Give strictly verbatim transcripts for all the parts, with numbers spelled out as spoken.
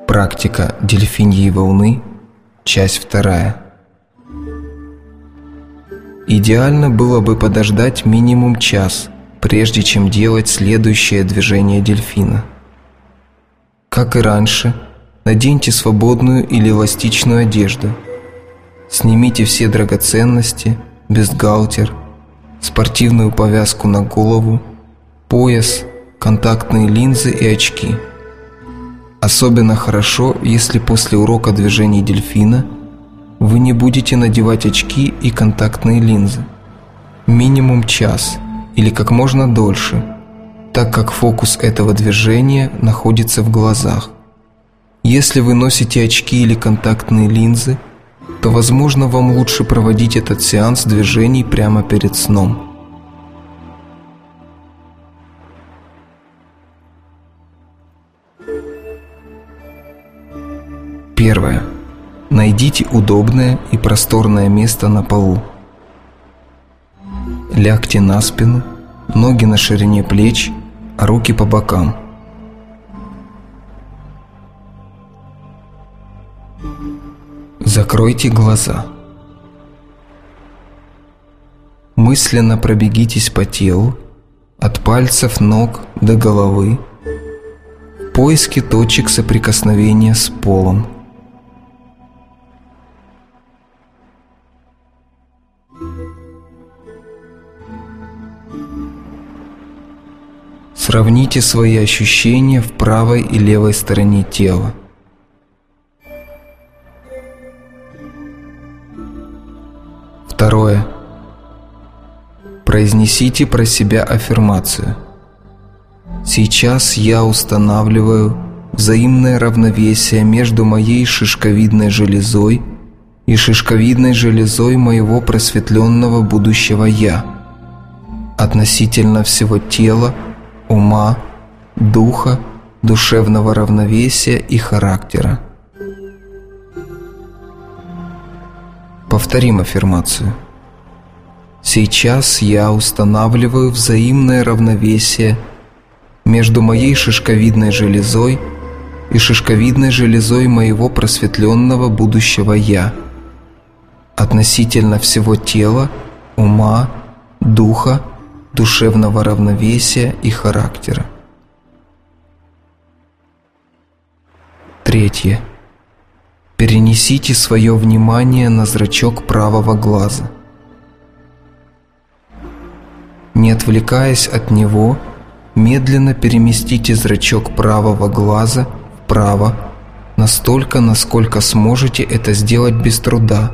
Практика дельфиньей волны, часть вторая. Идеально было бы подождать минимум час, прежде чем делать следующее движение дельфина. Как и раньше, наденьте свободную или эластичную одежду. Снимите все драгоценности, бюстгальтер, спортивную повязку на голову, пояс, контактные линзы и очки. Особенно хорошо, если после урока движений дельфина вы не будете надевать очки и контактные линзы. Минимум час или как можно дольше, так как фокус этого движения находится в глазах. Если вы носите очки или контактные линзы, то, возможно, вам лучше проводить этот сеанс движений прямо перед сном. Первое. Найдите удобное и просторное место на полу. Лягте на спину, ноги на ширине плеч, а руки по бокам. Закройте глаза. Мысленно пробегитесь по телу, от пальцев ног до головы, в поиске точек соприкосновения с полом. Сравните свои ощущения в правой и левой стороне тела. Второе. Произнесите про себя аффирмацию. Сейчас я устанавливаю взаимное равновесие между моей шишковидной железой и шишковидной железой моего просветленного будущего «Я» относительно всего тела, ума, духа, душевного равновесия и характера. Повторим аффирмацию. Сейчас я устанавливаю взаимное равновесие между моей шишковидной железой и шишковидной железой моего просветленного будущего «Я» относительно всего тела, ума, духа, душевного равновесия и характера. Третье. Перенесите свое внимание на зрачок правого глаза. Не отвлекаясь от него, медленно переместите зрачок правого глаза вправо настолько, насколько сможете это сделать без труда,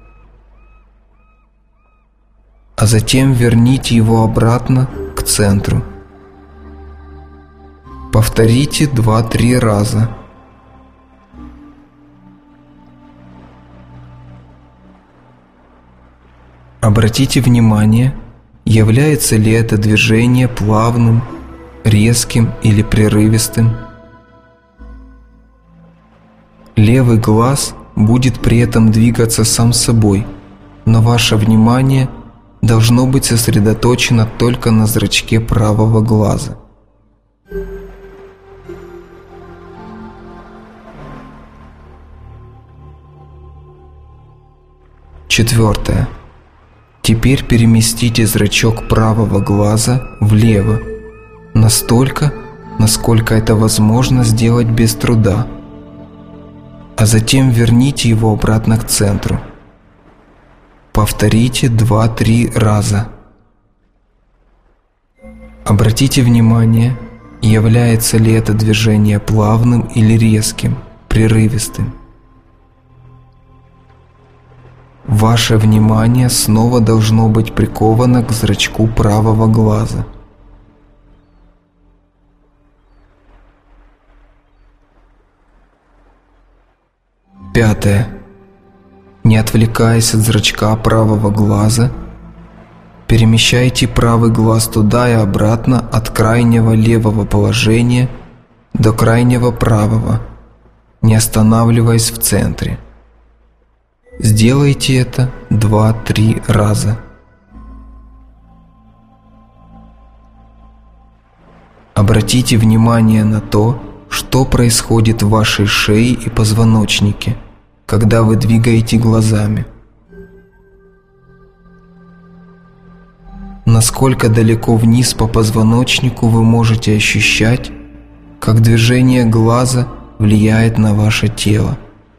а затем верните его обратно к центру. Повторите два-три раза. Обратите внимание, является ли это движение плавным, резким или прерывистым. Левый глаз будет при этом двигаться сам собой, но ваше внимание должно быть сосредоточено только на зрачке правого глаза. Четвертое. Теперь переместите зрачок правого глаза влево, настолько, насколько это возможно сделать без труда, а затем верните его обратно к центру. Повторите два-три раза. Обратите внимание, является ли это движение плавным или резким, прерывистым. Ваше внимание снова должно быть приковано к зрачку правого глаза. Пятое. Не отвлекаясь от зрачка правого глаза, перемещайте правый глаз туда и обратно от крайнего левого положения до крайнего правого, не останавливаясь в центре. Сделайте это два-три раза. Обратите внимание на то, что происходит в вашей шее и позвоночнике, когда вы двигаете глазами. Насколько далеко вниз по позвоночнику вы можете ощущать, как движение глаза влияет на ваше тело.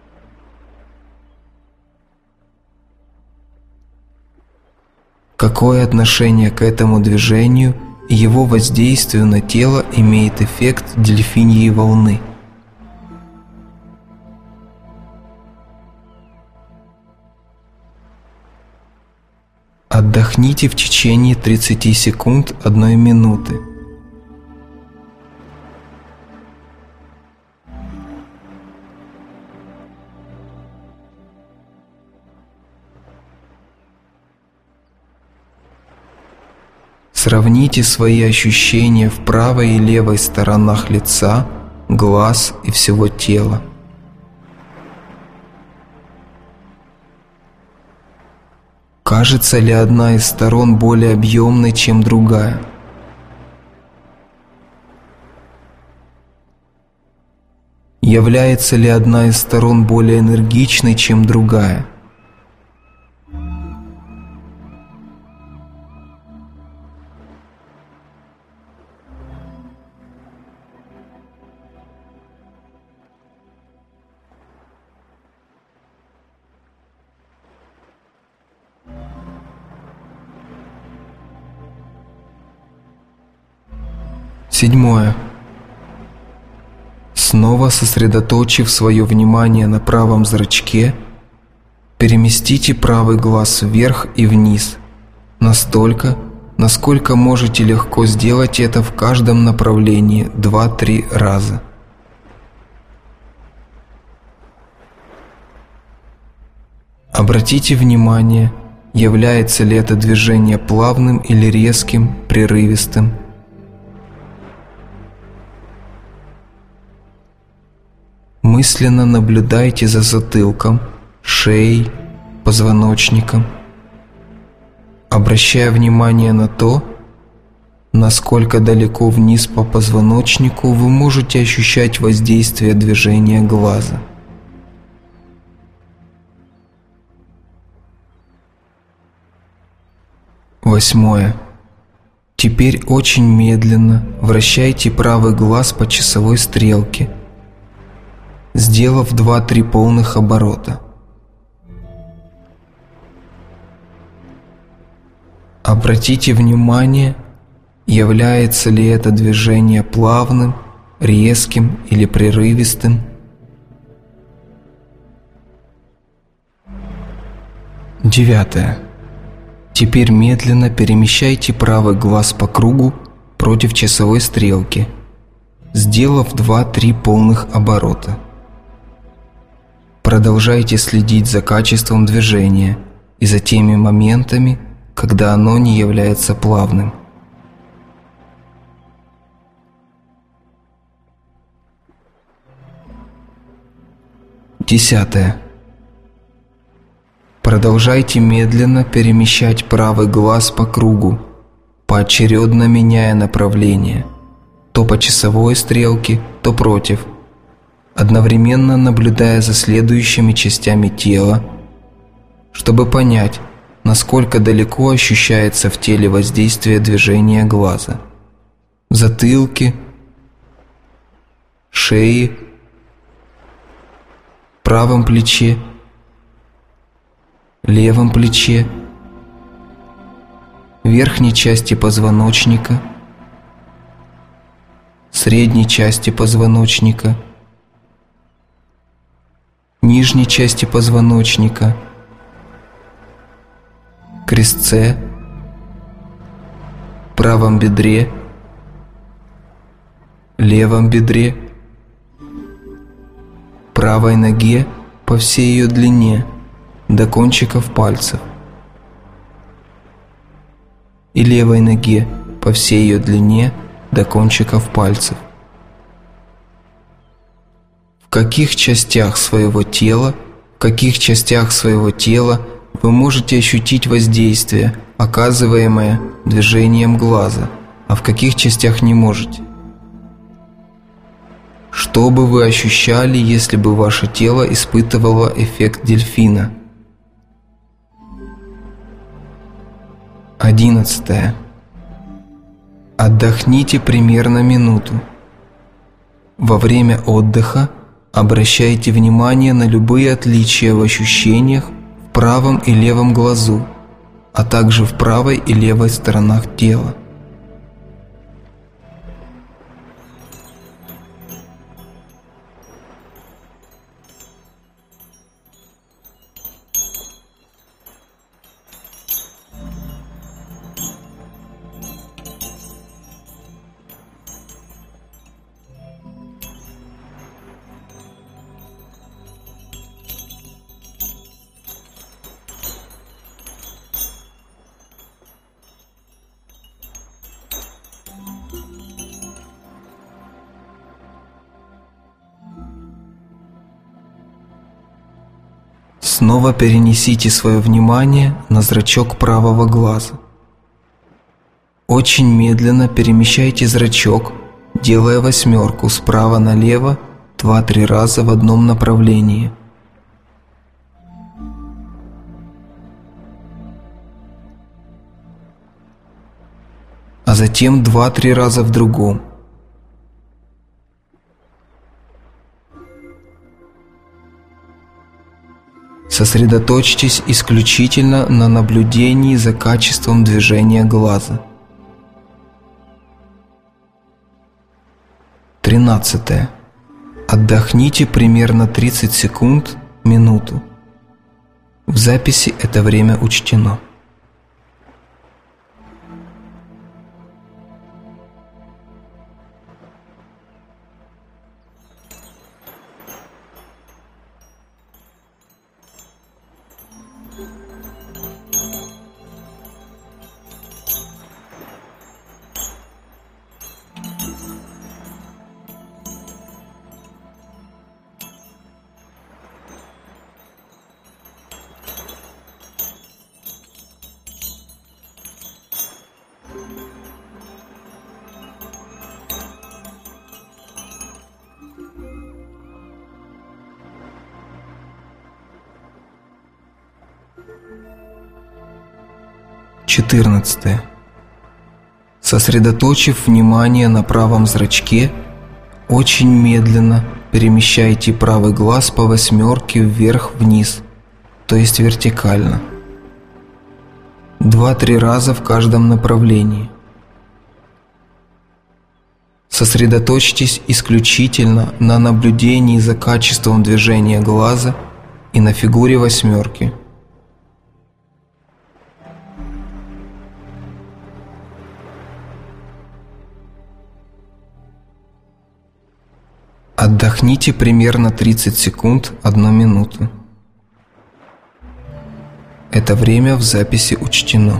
Какое отношение к этому движению и его воздействию на тело имеет эффект дельфиньей волны? Отдохните в течение тридцати секунд одной минуты. Сравните свои ощущения в правой и левой сторонах лица, глаз и всего тела. Кажется ли одна из сторон более объемной, чем другая? Является ли одна из сторон более энергичной, чем другая? Седьмое. Снова сосредоточив свое внимание на правом зрачке, переместите правый глаз вверх и вниз, настолько, насколько можете легко сделать это в каждом направлении два-три раза. Обратите внимание, является ли это движение плавным или резким, прерывистым. Мысленно наблюдайте за затылком, шеей, позвоночником, обращая внимание на то, насколько далеко вниз по позвоночнику вы можете ощущать воздействие движения глаза. Восьмое. Теперь очень медленно вращайте правый глаз по часовой стрелке, сделав два-три полных оборота. Обратите внимание, является ли это движение плавным, резким или прерывистым. Девятое. Теперь медленно перемещайте правый глаз по кругу против часовой стрелки, сделав два-три полных оборота. Продолжайте следить за качеством движения и за теми моментами, когда оно не является плавным. Десятое. Продолжайте медленно перемещать правый глаз по кругу, поочередно меняя направление, то по часовой стрелке, то против, одновременно наблюдая за следующими частями тела, чтобы понять, насколько далеко ощущается в теле воздействие движения глаза. В затылке, шее, правом плече, левом плече, верхней части позвоночника, средней части позвоночника, нижней части позвоночника, крестце, правом бедре, левом бедре, правой ноге по всей ее длине до кончиков пальцев и левой ноге по всей ее длине до кончиков пальцев. В каких частях своего тела, в каких частях своего тела вы можете ощутить воздействие, оказываемое движением глаза, а в каких частях не можете? Что Что бы вы ощущали, если бы ваше тело испытывало эффект дельфина? Одиннадцатое. Отдохните примерно минуту. Во время отдыха обращайте внимание на любые отличия в ощущениях в правом и левом глазу, а также в правой и левой сторонах тела. Снова перенесите свое внимание на зрачок правого глаза. Очень медленно перемещайте зрачок, делая восьмерку справа налево два-три раза в одном направлении. А затем два-три раза в другом. Сосредоточьтесь исключительно на наблюдении за качеством движения глаза. Тринадцатое. Отдохните примерно тридцать секунд, минуту. В записи это время учтено. четырнадцатое. Сосредоточив внимание на правом зрачке, очень медленно перемещайте правый глаз по восьмерке вверх-вниз, то есть вертикально. Два-три раза в каждом направлении. Сосредоточьтесь исключительно на наблюдении за качеством движения глаза и на фигуре восьмерки. Отдохните примерно тридцать секунд, одну минуту. Это время в записи учтено.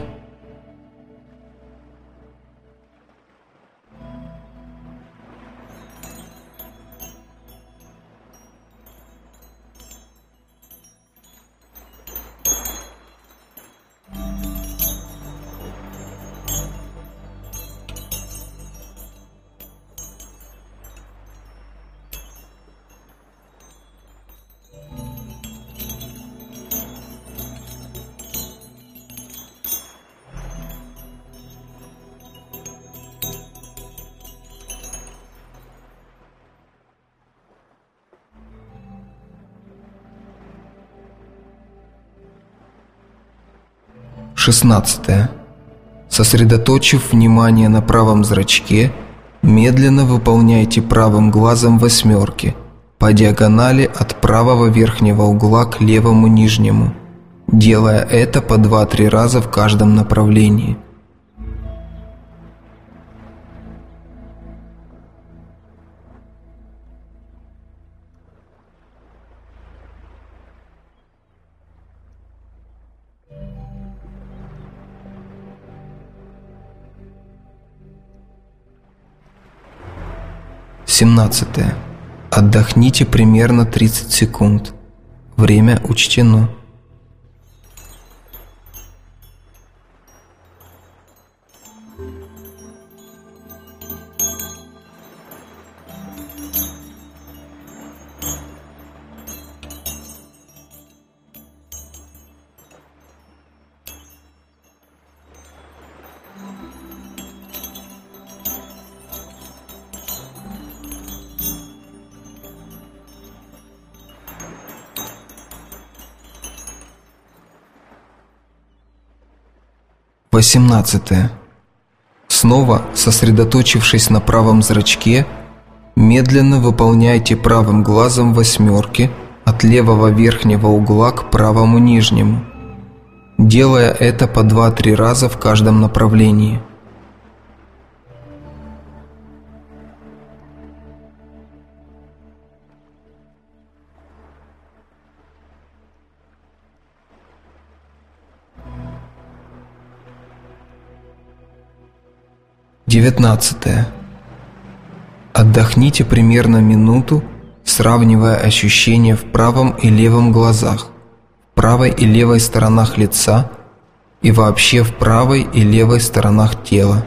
шестнадцатое. Сосредоточив внимание на правом зрачке, медленно выполняйте правым глазом восьмерки по диагонали от правого верхнего угла к левому нижнему, делая это по два-три раза в каждом направлении. семнадцатое. Отдохните примерно тридцать секунд. Время учтено. восемнадцатое. Снова сосредоточившись на правом зрачке, медленно выполняйте правым глазом восьмерки от левого верхнего угла к правому нижнему, делая это по два-три раза в каждом направлении. девятнадцатое. Отдохните примерно минуту, сравнивая ощущения в правом и левом глазах, в правой и левой сторонах лица и вообще в правой и левой сторонах тела.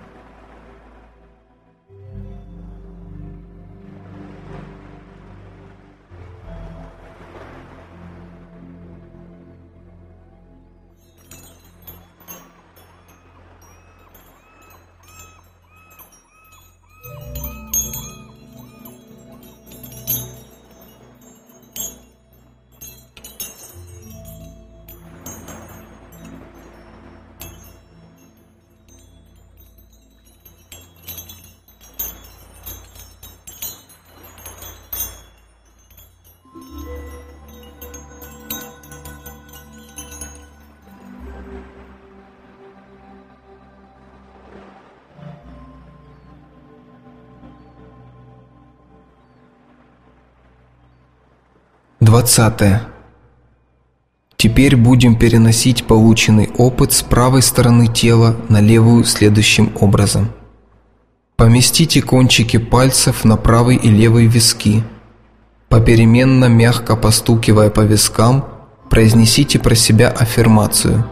двадцатое. Теперь будем переносить полученный опыт с правой стороны тела на левую следующим образом. Поместите кончики пальцев на правый и левый виски. Попеременно мягко постукивая по вискам, произнесите про себя аффирмацию.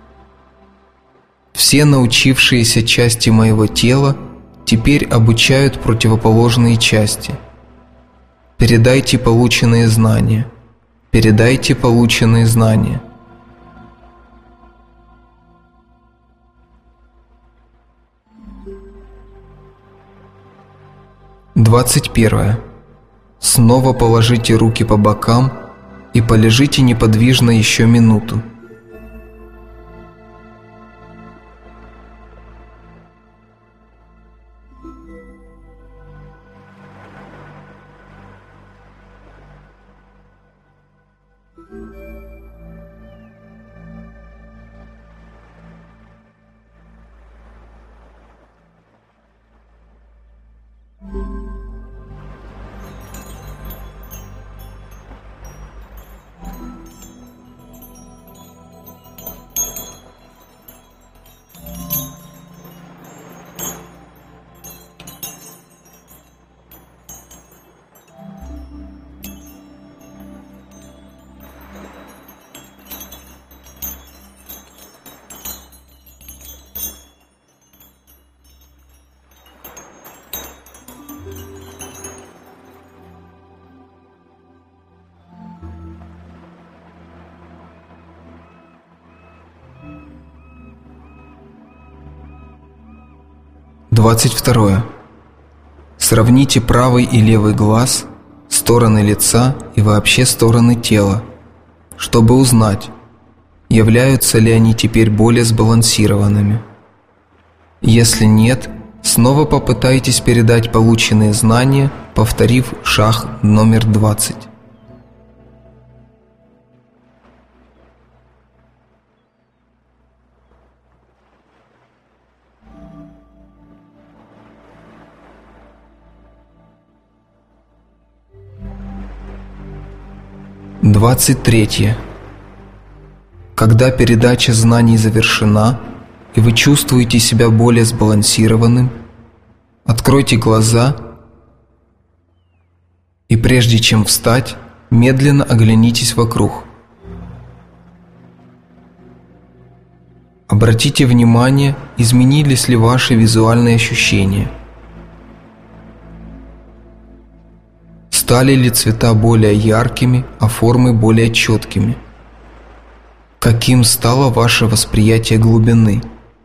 Все научившиеся части моего тела теперь обучают противоположные части. Передайте полученные знания. Передайте полученные знания. двадцать первое. Снова положите руки по бокам и полежите неподвижно еще минуту. двадцать второе. Сравните правый и левый глаз, стороны лица и вообще стороны тела, чтобы узнать, являются ли они теперь более сбалансированными. Если нет, снова попытайтесь передать полученные знания, повторив шаг номер двадцать. двадцать третье. Когда передача знаний завершена, и вы чувствуете себя более сбалансированным, откройте глаза и прежде чем встать, медленно оглянитесь вокруг. Обратите внимание, изменились ли ваши визуальные ощущения. Стали ли цвета более яркими, а формы более четкими? Каким стало ваше восприятие глубины?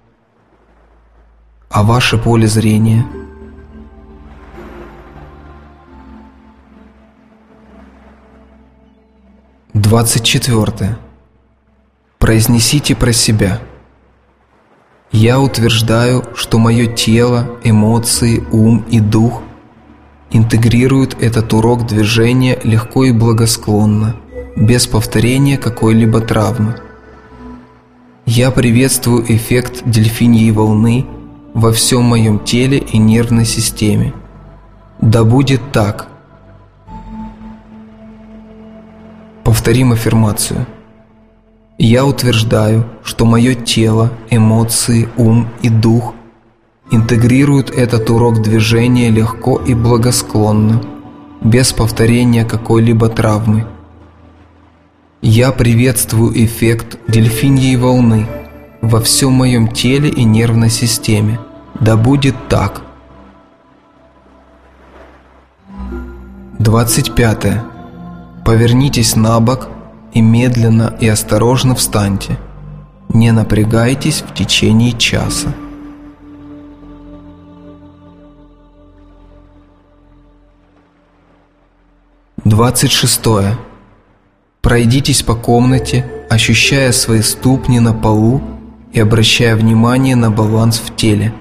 А ваше поле зрения? двадцать четвертое. Произнесите про себя: Я утверждаю, что мое тело, эмоции, ум и дух интегрируют этот урок движения легко и благосклонно, без повторения какой-либо травмы. Я приветствую эффект дельфиньей волны во всем моем теле и нервной системе. Да будет так. Повторим аффирмацию. Я утверждаю, что мое тело, эмоции, ум и дух интегрируют этот урок движения легко и благосклонно, без повторения какой-либо травмы. Я приветствую эффект дельфиньей волны во всем моем теле и нервной системе. Да будет так. двадцать пятое. Повернитесь на бок и медленно и осторожно встаньте. Не напрягайтесь в течение часа. двадцать шестое. Пройдитесь по комнате, ощущая свои ступни на полу и обращая внимание на баланс в теле.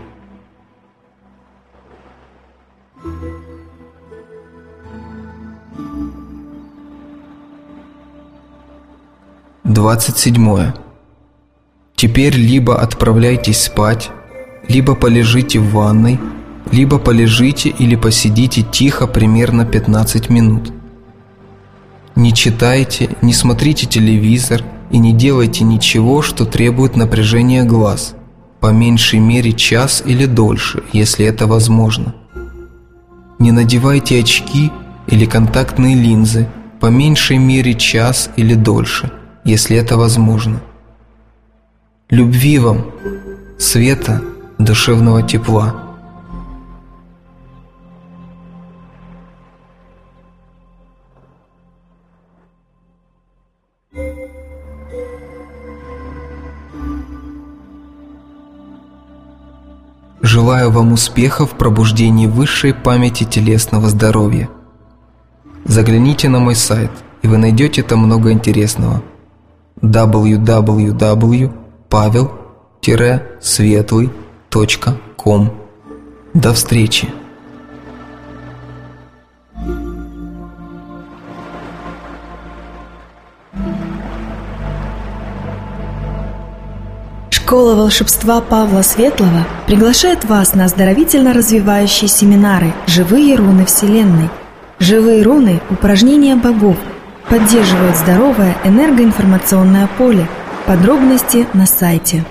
двадцать седьмое. Теперь либо отправляйтесь спать, либо полежите в ванной, либо полежите или посидите тихо примерно пятнадцать минут. Не читайте, не смотрите телевизор и не делайте ничего, что требует напряжения глаз, по меньшей мере час или дольше, если это возможно. Не надевайте очки или контактные линзы, по меньшей мере час или дольше, если это возможно. Любви вам, света, душевного тепла. Желаю вам успехов в пробуждении высшей памяти телесного здоровья. Загляните на мой сайт, и вы найдете там много интересного. дабл ю дабл ю дабл ю точка павел светлый точка ком. До встречи! Школа волшебства Павла Светлого приглашает вас на оздоровительно-развивающие семинары «Живые руны Вселенной». Живые руны – упражнения богов, поддерживают здоровое энергоинформационное поле. Подробности на сайте.